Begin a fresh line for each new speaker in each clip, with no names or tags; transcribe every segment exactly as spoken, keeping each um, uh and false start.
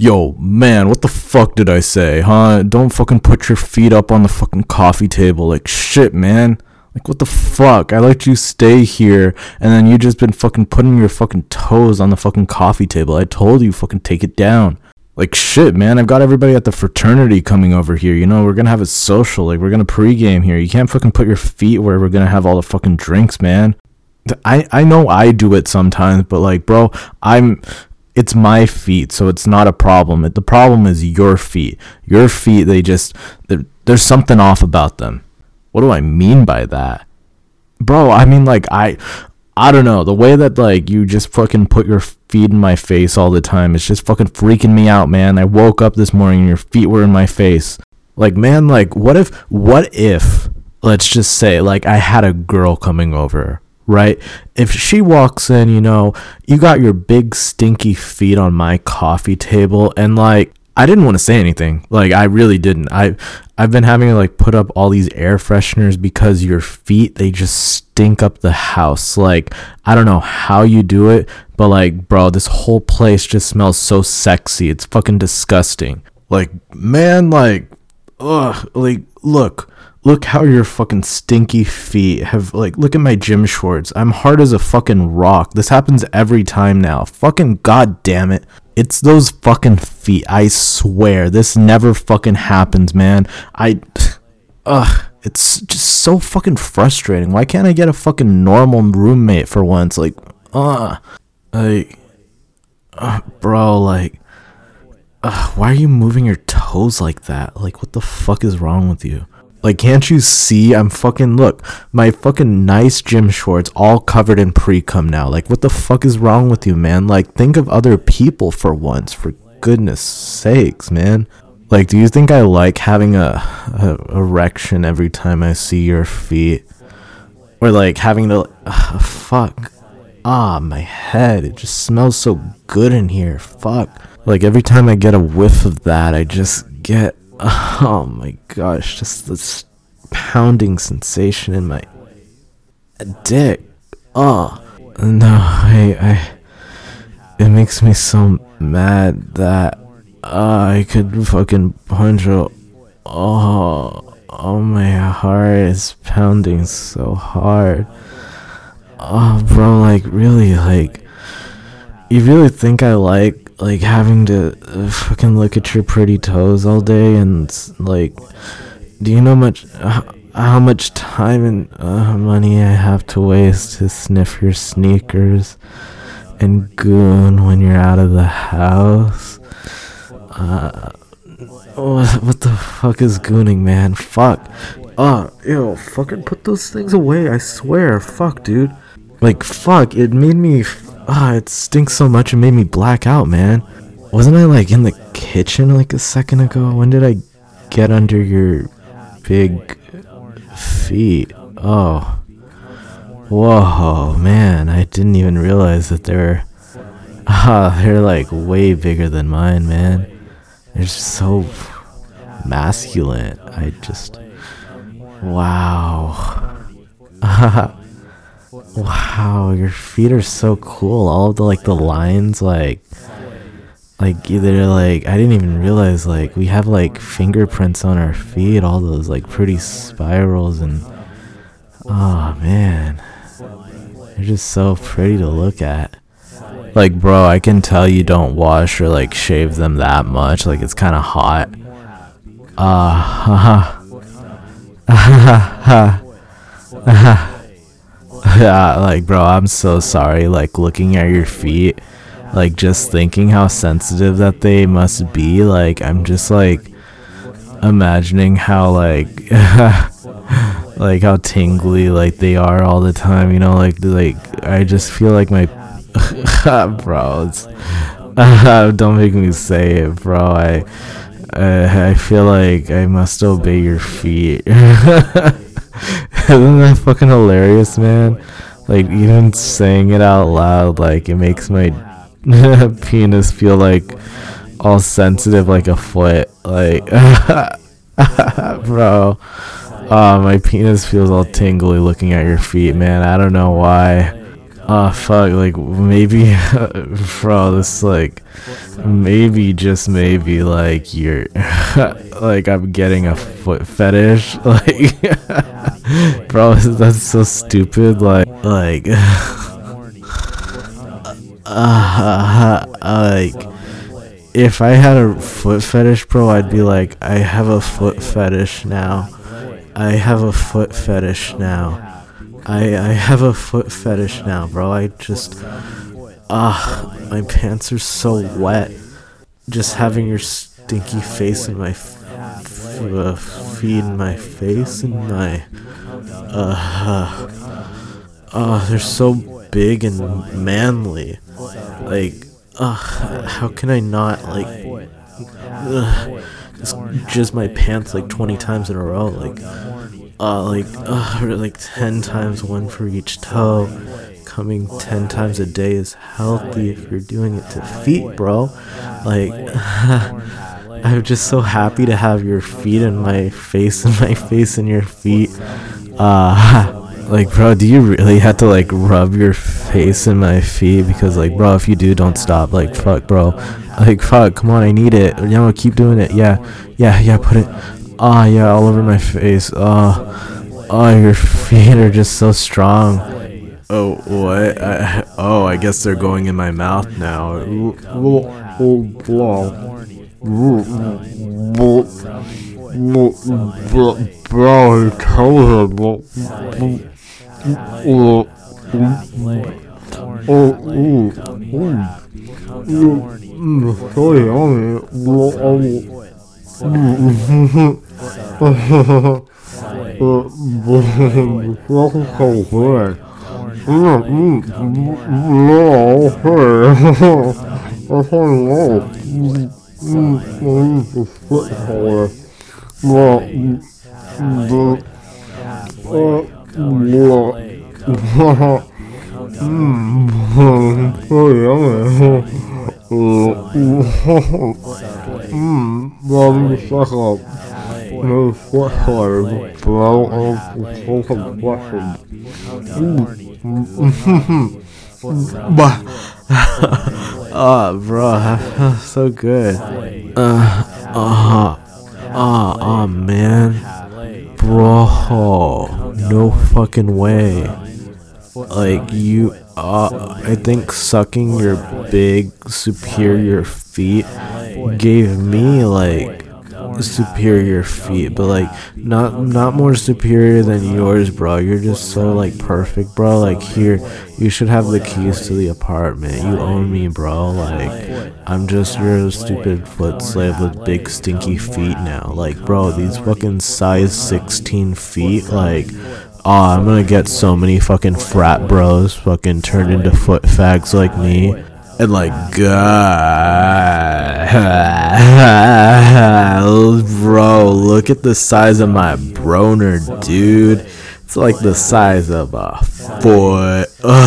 Yo, man, what the fuck did I say, huh? Don't fucking put your feet up on the fucking coffee table. Like, shit, man. Like, what the fuck? I let you stay here, and then you just been fucking putting your fucking toes on the fucking coffee table. I told you, fucking take it down. Like, shit, man, I've got everybody at the fraternity coming over here. You know, we're gonna have a social. Like, we're gonna pregame here. You can't fucking put your feet where we're gonna have all the fucking drinks, man. I, I know I do it sometimes, but, like, bro, I'm... It's my feet, so it's not a problem. The problem is your feet. Your feet, they just... There's something off about them. What do I mean by that? Bro, I mean, like, I... I don't know. The way that, like, you just fucking put your feet in my face all the time, it's just fucking freaking me out, man. I woke up this morning and your feet were in my face. Like, man, like, what if... What if... Let's just say, like, I had a girl coming over, right? If she walks in, you know, you got your big stinky feet on my coffee table, and like I didn't want to say anything. Like, I really didn't. I I've been having to like put up all these air fresheners because your feet, they just stink up the house. Like, I don't know how you do it, but like, bro, this whole place just smells so sexy. It's fucking disgusting. Like, man, like, ugh, like, look. Look how your fucking stinky feet have, like, look at my gym shorts. I'm hard as a fucking rock. This happens every time now. Fucking goddamn it. It's those fucking feet. I swear. This never fucking happens, man. I, ugh, it's just so fucking frustrating. Why can't I get a fucking normal roommate for once? Like, uh, like, uh, bro, like, uh, why are you moving your toes like that? Like, what the fuck is wrong with you? Like, can't you see? I'm fucking, look, my fucking nice gym shorts all covered in pre-cum now. Like, what the fuck is wrong with you, man? Like, think of other people for once, for goodness sakes, man. Like, do you think I like having a, a erection every time I see your feet? Or, like, having to, uh, fuck. Ah, my head, it just smells so good in here, fuck. Like, every time I get a whiff of that, I just get... Oh my gosh, just this pounding sensation in my dick. Oh, no, I, I, it makes me so mad that uh, I could fucking punch a, oh, oh, my heart is pounding so hard. Oh, bro, like, really, like, you really think I like, like, having to uh, fucking look at your pretty toes all day, and like, do you know much uh, how much time and uh, money I have to waste to sniff your sneakers and goon when you're out of the house? Uh, what, what the fuck is gooning, man? Fuck. Oh, ew, fucking put those things away, I swear. Fuck, dude. Like, fuck, it made me... Ah, it stinks so much it made me black out, man. Wasn't I, like, in the kitchen, like, a second ago? When did I get under your big feet? Oh. Whoa, man. I didn't even realize that they're... Ah, they're, like, way bigger than mine, man. They're just so masculine. I just... Wow. Wow, your feet are so cool. All of the, like, the lines, like, like, either, like, I didn't even realize, like, we have, like, fingerprints on our feet, all those, like, pretty spirals, and, oh, man, they're just so pretty to look at. Like, bro, I can tell you don't wash or, like, shave them that much, like, it's kind of hot. Uh, haha, haha. Yeah, like, bro, I'm so sorry. Like, looking at your feet, like, just thinking how sensitive that they must be, like, I'm just, like, imagining how, like, like, how tingly, like, they are all the time, you know, like, like, I just feel like my, bro, it's, uh, don't make me say it, bro, I, I, I feel like I must obey your feet. Isn't that fucking hilarious, man? Like, even saying it out loud, like, it makes my penis feel, like, all sensitive like a foot. Like, bro. Oh, my penis feels all tingly looking at your feet, man. I don't know why. Ah, fuck, like, maybe, bro, this, like, maybe, just maybe, like, you're, like, I'm getting a foot fetish, like, bro, that's so stupid, like, like, uh, like, if I had a foot fetish, bro, I'd be like, I have a foot fetish now, I have a foot fetish now. I I have a foot fetish now, bro. I just ah, my pants are so wet. Just having your stinky face in my f- f- uh, feet in my face and my uh, uh oh, they're so big and manly. Like, uh, how can I not like uh, just jizz my pants like twenty times in a row? Like. Uh, like, uh, like ten times, one for each toe. Coming ten times a day is healthy if you're doing it to feet, bro. Like, I'm just so happy to have your feet in my face and my face in your feet. Uh, like, bro, do you really have to, like, rub your face in my feet? Because, like, bro, if you do, don't stop. Like, fuck, bro. Like, fuck, come on, I need it. You know, keep doing it. Yeah, yeah, yeah, put it. Ah, oh, yeah, all over my face. Oh, oh, your feet are just so strong. Oh, what? I, oh, I guess they're going in my mouth now. Bro, tell him. So yummy. Mmm, love suck up. No sweat hard, bro. I'm so blushing. But, oh, bro, that feels so good. Uh, uh, uh, oh, man. Bro, no fucking way. Like, you, uh, I think sucking your big, superior feet gave me, like, superior feet, but, like, not, not more superior than yours, bro. You're just so, like, perfect, bro. Like, here, you should have the keys to the apartment. You own me, bro. Like, I'm just your stupid foot slave with big, stinky feet now. Like, bro, these fucking size sixteen feet, like, oh, I'm gonna get so many fucking frat bros fucking turned into foot fags like me. And like, God, bro, look at the size of my broner, dude. It's like the size of a foot.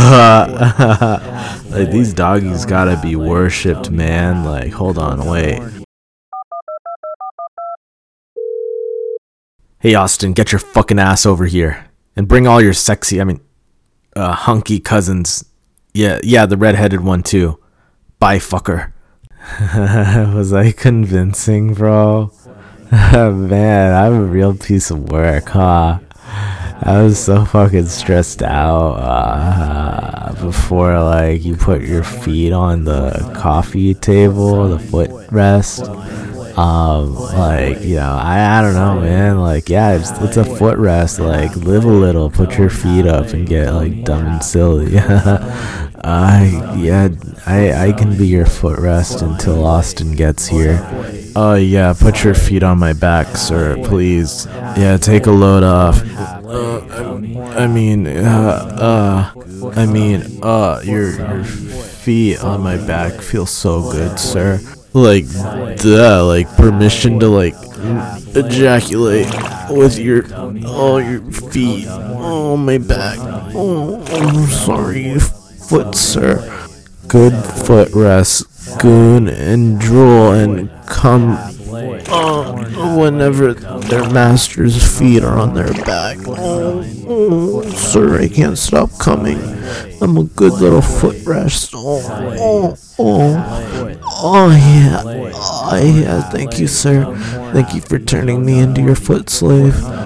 Like, these doggies gotta be worshipped, man. Like, hold on, wait. Hey, Austin, get your fucking ass over here. And bring all your sexy, I mean, uh, hunky cousins. Yeah, yeah, the redheaded one too. Bye, fucker. Was I convincing, bro? Man, I'm a real piece of work, huh? I was so fucking stressed out uh, before, like, you put your feet on the coffee table, the footrest. Um, like, you know, I, I don't know, man. Like, yeah, it's, it's a footrest. Like, live a little, put your feet up, and get, like, dumb and silly. I, yeah, I, I can be your footrest until Austin gets here. Oh, uh, yeah, put your feet on my back, sir, please. Yeah, take a load off. Uh, I mean, uh, uh, I mean, uh, your, your feet on my back feel so good, sir. Like, duh, like, permission to, like, ejaculate with your, oh, your feet, oh, my back, oh, I'm sorry, foot, sir. Good footrest, goon, and drool, and cum
Uh, whenever their master's feet are on their back. Oh, oh, sir, I can't stop coming. I'm a good little foot rest. Oh, oh, oh, oh, yeah. Oh, yeah, thank you, sir. Thank you for turning me into your foot slave.